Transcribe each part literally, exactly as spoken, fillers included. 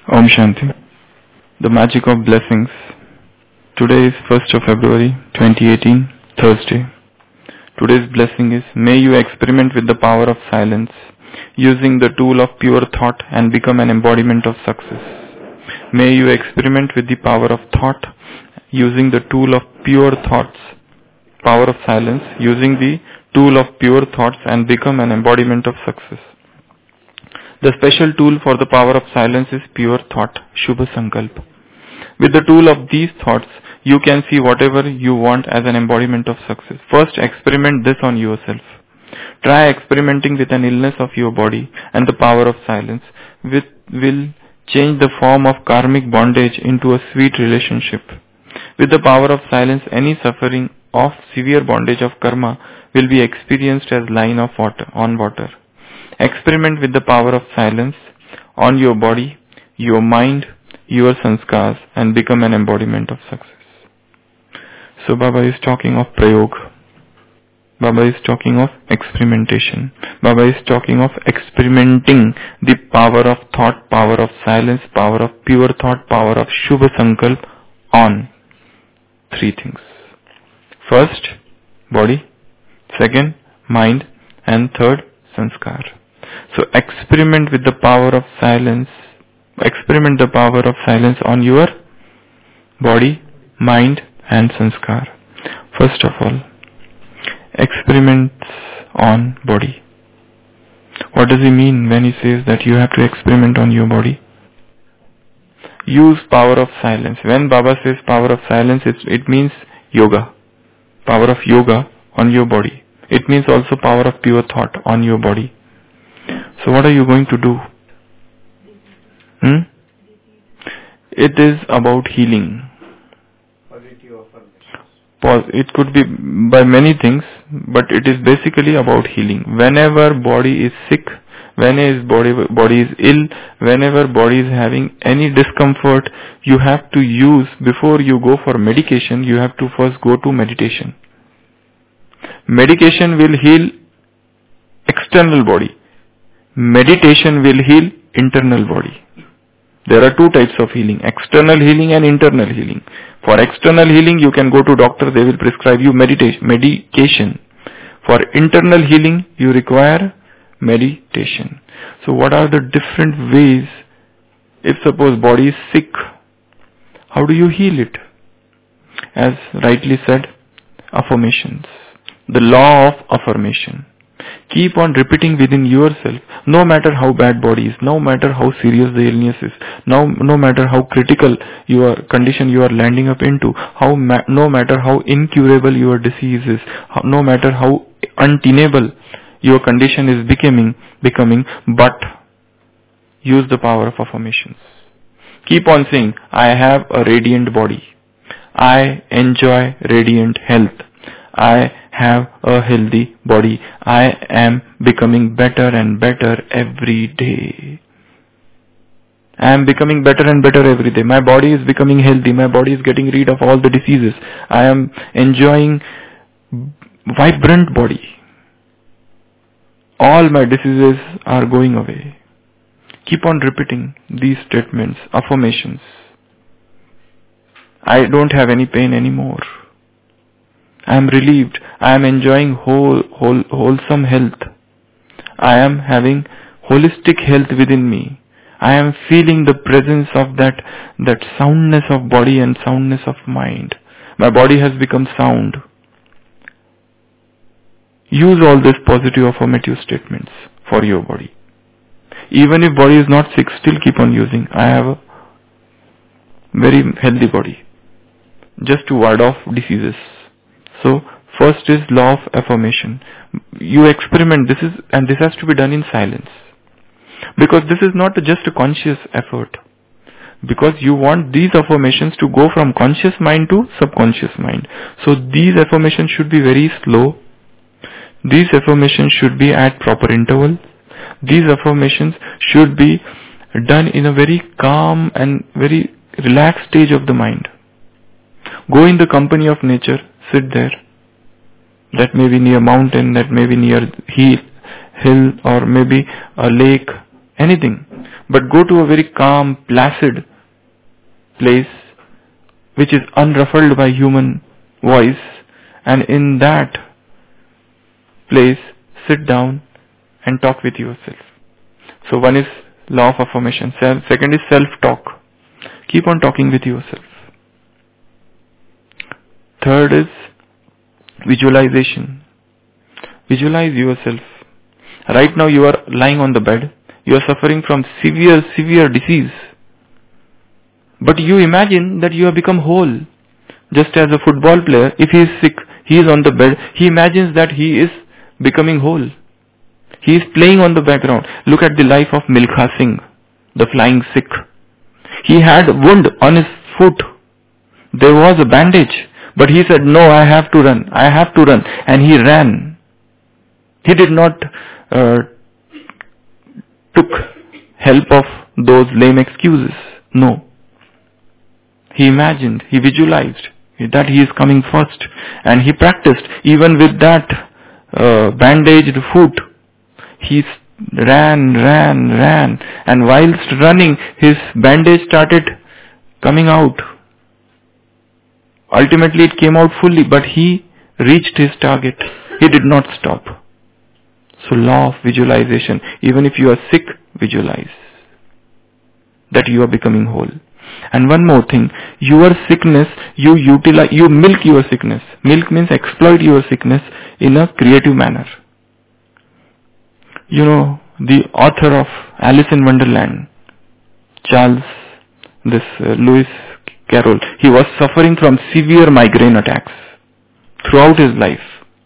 Om Shanti. The magic of blessings. Today is first of February twenty eighteen, Thursday. Today's blessing is, may you experiment with the power of silence, using the tool of pure thought and become an embodiment of success. May you experiment with the power of thought, using the tool of pure thoughts, power of silence, using the tool of pure thoughts and become an embodiment of success. The special tool for the power of silence is pure thought, Shubha Sankalp. With the tool of these thoughts, you can see whatever you want as an embodiment of success. First, experiment this on yourself. Try experimenting with an illness of your body, and the power of silence with, will change the form of karmic bondage into a sweet relationship. With the power of silence, any suffering of severe bondage of karma will be experienced as line of water on water. Experiment with the power of silence on your body, your mind, your sanskars, and become an embodiment of success. So Baba is talking of prayog. Baba is talking of experimentation. Baba is talking of experimenting the power of thought, power of silence, power of pure thought, power of Shubha Sankalp on three things. First, body. Second, mind. And third, sanskar. So experiment with the power of silence. Experiment the power of silence on your body, mind and sanskar. First of all, experiments on body. What does he mean when he says that you have to experiment on your body? Use power of silence. When Baba says power of silence, it, it means yoga. Power of yoga on your body. It means also power of pure thought on your body. So what are you going to do? Hmm? It is about healing. It could be by many things, but it is basically about healing. Whenever body is sick, whenever body, body is ill, whenever body is having any discomfort, you have to use, before you go for medication, you have to first go to meditation. Medication will heal external body. Meditation will heal internal body. There are two types of healing, external healing and internal healing. For external healing, you can go to doctor, they will prescribe you meditation, medication. For internal healing, you require meditation. So what are the different ways, if suppose body is sick, how do you heal it? As rightly said, affirmations. The law of affirmation. Keep on repeating within yourself, no matter how bad body is, no matter how serious the illness is, no, no matter how critical your condition you are landing up into, how ma- no matter how incurable your disease is, how, no matter how untenable your condition is becoming, becoming, but use the power of affirmations. Keep on saying, I have a radiant body. I enjoy radiant health. I have a healthy body. I am becoming better and better every day. I am becoming better and better every day. My body is becoming healthy. My body is getting rid of all the diseases. I am enjoying vibrant body. All my diseases are going away. Keep on repeating these statements, affirmations. I don't have any pain anymore. I am relieved. I am enjoying whole, whole, wholesome health. I am having holistic health within me. I am feeling the presence of that, that soundness of body and soundness of mind. My body has become sound. Use all these positive affirmative statements for your body. Even if body is not sick, still keep on using. I have a very healthy body. Just to ward off diseases. So, first is law of affirmation. You experiment, this is, and this has to be done in silence. Because this is not just a conscious effort. Because you want these affirmations to go from conscious mind to subconscious mind. So, these affirmations should be very slow. These affirmations should be at proper intervals. These affirmations should be done in a very calm and very relaxed stage of the mind. Go in the company of nature. Sit there. That may be near mountain, that may be near hill, hill or maybe a lake, anything. But go to a very calm, placid place which is unruffled by human voice, and in that place sit down and talk with yourself. So one is law of affirmation. Second is self-talk. Keep on talking with yourself. Third is visualization. Visualize yourself. Right now you are lying on the bed. You are suffering from severe, severe disease. But you imagine that you have become whole. Just as a football player, if he is sick, he is on the bed, he imagines that he is becoming whole. He is playing on the background. Look at the life of Milkha Singh, the flying Sikh. He had a wound on his foot. There was a bandage. But he said, no, I have to run. I have to run. And he ran. He did not uh, took help of those lame excuses. No. He imagined, he visualized that he is coming first. And he practiced. Even with that uh, bandaged foot, he ran, ran, ran. And whilst running, his bandage started coming out. Ultimately it came out fully, but he reached his target. He did not stop. So law of visualization. Even if you are sick, visualize that you are becoming whole. And one more thing, your sickness, you utilize, you milk your sickness. Milk means exploit your sickness in a creative manner. You know, the author of Alice in Wonderland, Charles, this uh, Lewis Carroll, he was suffering from severe migraine attacks throughout his life.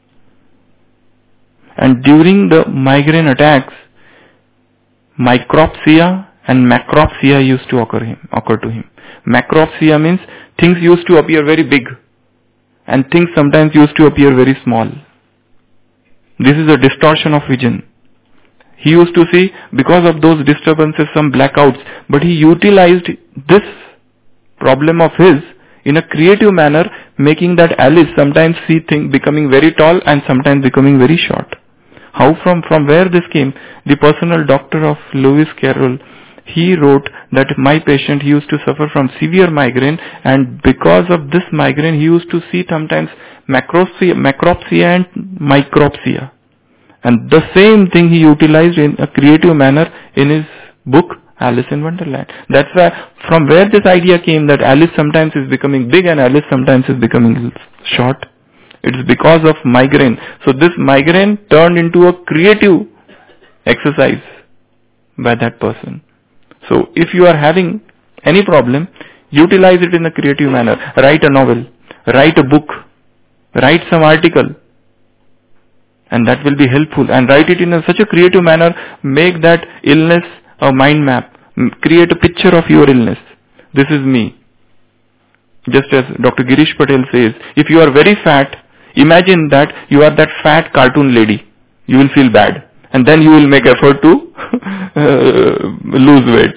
And during the migraine attacks, micropsia and macropsia used to occur him, occur to him. Macropsia means things used to appear very big and things sometimes used to appear very small. This is a distortion of vision. He used to see, because of those disturbances, some blackouts, but he utilized this problem of his in a creative manner, making that Alice sometimes see things becoming very tall and sometimes becoming very short. How from, from where this came? The personal doctor of Lewis Carroll, he wrote that my patient, he used to suffer from severe migraine, and because of this migraine, he used to see sometimes macropsia, macropsia and micropsia. And the same thing he utilized in a creative manner in his book, Alice in Wonderland. That's why, from where this idea came that Alice sometimes is becoming big and Alice sometimes is becoming short. It is because of migraine. So this migraine turned into a creative exercise by that person. So if you are having any problem, utilize it in a creative manner. Write a novel, write a book, write some article, and that will be helpful. And write it in a, such a creative manner, make that illness a mind map. Create a picture of your illness. This is me. Just as Doctor Girish Patel says, if you are very fat, imagine that you are that fat cartoon lady. You will feel bad. And then you will make effort to uh, lose weight.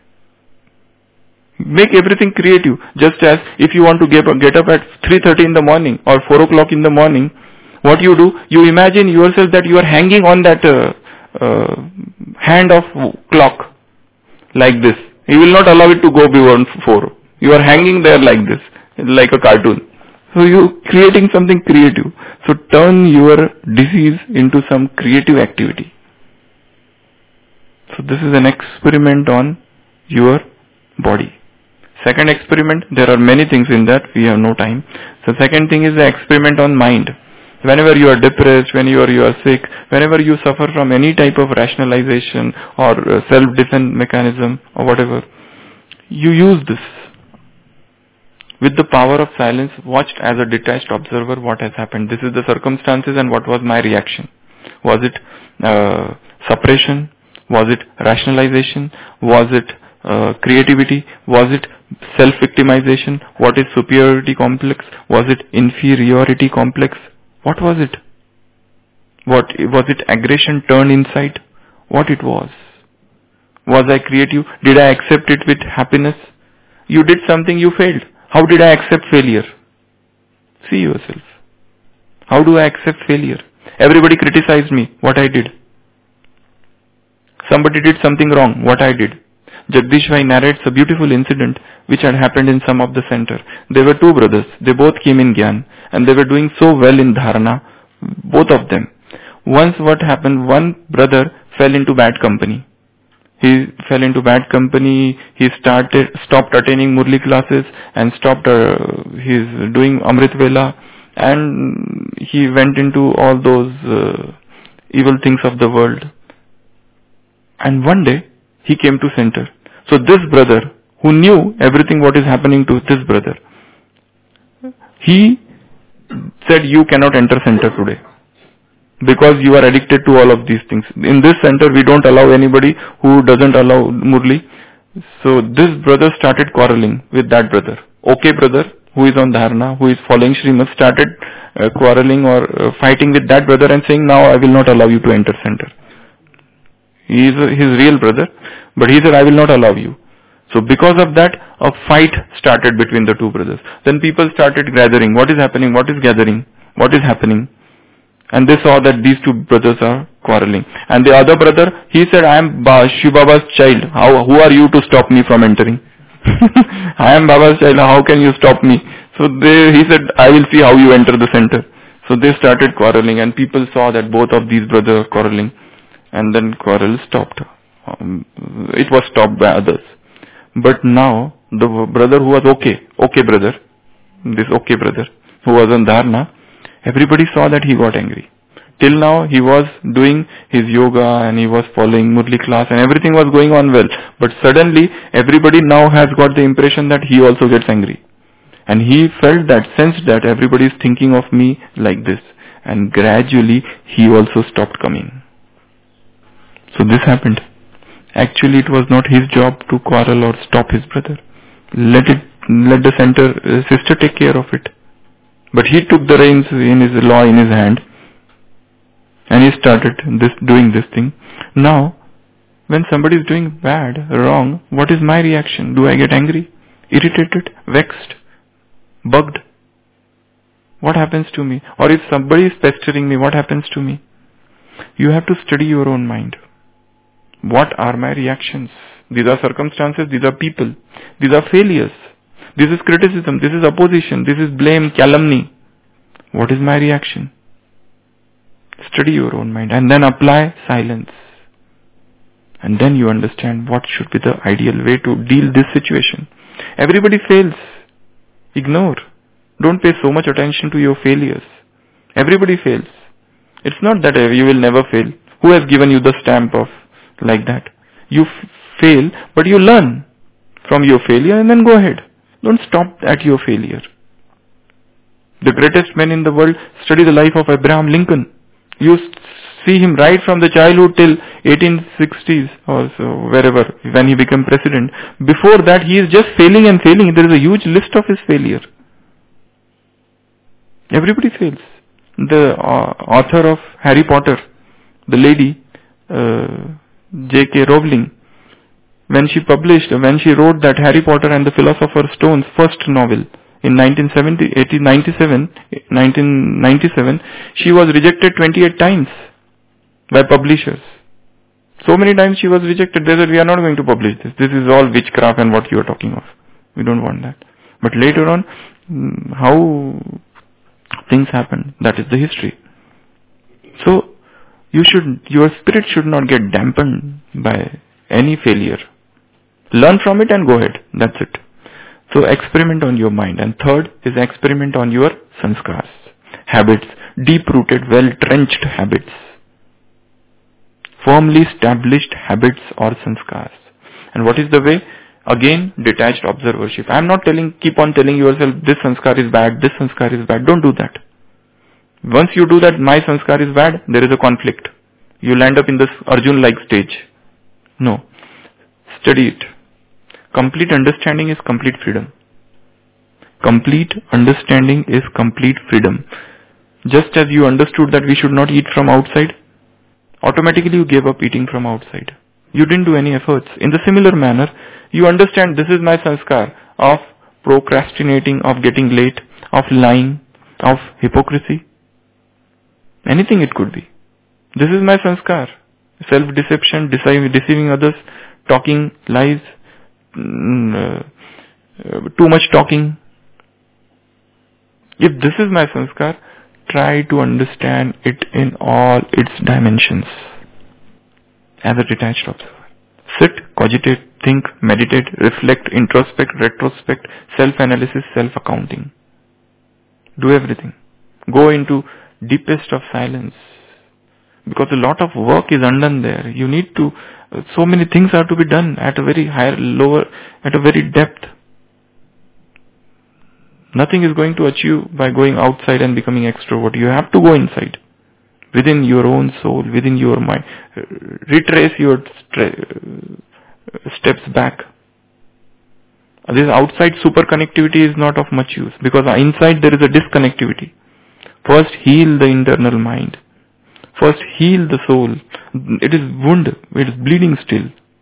Make everything creative. Just as if you want to get up, get up at three thirty in the morning or four o'clock in the morning, what you do, you imagine yourself that you are hanging on that uh, uh, hand of clock like this. You will not allow it to go beyond four. You are hanging there like this, like a cartoon. So you creating something creative. So turn your disease into some creative activity. So this is an experiment on your body. Second experiment, there are many things in that, we have no time. So second thing is the experiment on mind. Whenever you are depressed, whenever you are sick, whenever you suffer from any type of rationalization or self-defense mechanism or whatever, you use this. With the power of silence, watched as a detached observer what has happened. This is the circumstances and what was my reaction. Was it uh, suppression? Was it rationalization? Was it uh, creativity? Was it self-victimization? What is superiority complex? Was it inferiority complex? What was it? What was it? Aggression turned inside? What it was? Was I creative? Did I accept it with happiness? You did something, you failed. How did I accept failure? See yourself. How do I accept failure? Everybody criticized me, what I did. Somebody did something wrong, what I did. Jagdish Bhai narrates a beautiful incident which had happened in some of the center. There were two brothers. They both came in Gyan and they were doing so well in Dharana, both of them. Once what happened, one brother fell into bad company. He fell into bad company, he started, stopped attending Murli classes and stopped uh, his doing Amrit Vela, and he went into all those uh, evil things of the world. And one day, he came to center. So this brother, who knew everything what is happening to this brother, he said, you cannot enter center today, because you are addicted to all of these things. In this center, we don't allow anybody who doesn't allow Murli. So this brother started quarreling with that brother. Okay brother, who is on Dharana, who is following Srimad, started uh, quarreling or uh, fighting with that brother and saying, now I will not allow you to enter center. He is uh, his real brother, but he said, I will not allow you. So because of that, a fight started between the two brothers. Then people started gathering. What is happening? What is gathering? What is happening? And they saw that these two brothers are quarreling. And the other brother, he said, I am ba- Shiv Baba's child. How, who are you to stop me from entering? I am Baba's child. How can you stop me? So they, he said, I will see how you enter the center. So they started quarreling, and people saw that both of these brothers are quarreling. And then quarrel stopped. Um, it was stopped by others. But now, the brother who was okay, okay brother, this okay brother, who was on Dharana, everybody saw that he got angry. Till now, he was doing his yoga and he was following Murli class and everything was going on well. But suddenly, everybody now has got the impression that he also gets angry. And he felt that, sensed that everybody is thinking of me like this. And gradually, he also stopped coming. So this happened. Actually, it was not his job to quarrel or stop his brother. Let it, let the center uh, sister take care of it. But he took the reins in his law in his hand, and he started this doing this thing. Now, when somebody is doing bad, wrong, what is my reaction? Do I get angry, irritated, vexed, bugged? What happens to me? Or if somebody is pestering me, what happens to me? You have to study your own mind. What are my reactions? These are circumstances, these are people, these are failures. This is criticism, this is opposition, this is blame, calumny. What is my reaction? Study your own mind and then apply silence. And then you understand what should be the ideal way to deal this situation. Everybody fails. Ignore. Don't pay so much attention to your failures. Everybody fails. It's not that you will never fail. Who has given you the stamp of like that? You f- fail, but you learn from your failure and then go ahead. Don't stop at your failure. The greatest man in the world, study the life of Abraham Lincoln. You see him right from the childhood till eighteen sixties or so, wherever, when he became president. Before that, he is just failing and failing. There is a huge list of his failure. Everybody fails. The uh, author of Harry Potter, the lady, uh, J K Rowling, when she published, when she wrote that Harry Potter and the Philosopher's Stone's first novel in nineteen ninety-seven, she was rejected twenty-eight times by publishers. So many times she was rejected. They said, we are not going to publish this. This is all witchcraft and what you are talking of. We don't want that. But later on, how things happen, that is the history. So, you should, your spirit should not get dampened by any failure. Learn from it and go ahead. That's it. So experiment on your mind. And third is experiment on your sanskars, habits, deep-rooted, well-trenched habits, firmly established habits or sanskars. And what is the way? Again, detached observership. I am not telling, keep on telling yourself, this sanskar is bad, this sanskar is bad. Don't do that. Once you do that, my sanskar is bad, there is a conflict. You land up in this Arjun-like stage. No. Study it. Complete understanding is complete freedom. Complete understanding is complete freedom. Just as you understood that we should not eat from outside, automatically you gave up eating from outside. You didn't do any efforts. In the similar manner, you understand this is my sanskar of procrastinating, of getting late, of lying, of hypocrisy. Anything it could be. This is my sanskar. self-deception, deceiving, deceiving others, talking lies, mm, uh, uh, too much talking. If this is my sanskar, try to understand it in all its dimensions as a detached observer. Sit, cogitate, think, meditate, reflect, introspect, retrospect, self-analysis, self-accounting. Do everything. Go into deepest of silence. Because a lot of work is undone there. You need to, so many things are to be done at a very higher, lower, at a very depth. Nothing is going to achieve by going outside and becoming extrovert. You have to go inside. Within your own soul, within your mind. Retrace your stre- steps back. This outside super connectivity is not of much use. Because inside there is a disconnectivity. First heal the internal mind. First heal the soul. It is wound. It is bleeding still.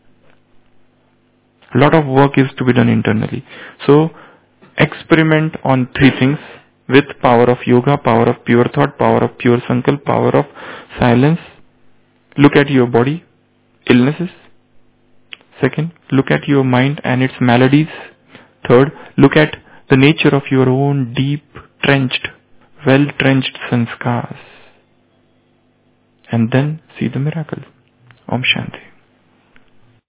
A lot of work is to be done internally. So, experiment on three things with power of yoga, power of pure thought, power of pure sankalp, power of silence. Look at your body, illnesses. Second, look at your mind and its maladies. Third, look at the nature of your own deep, trenched, well-trenched sanskars. And then see the miracle. Om Shanti.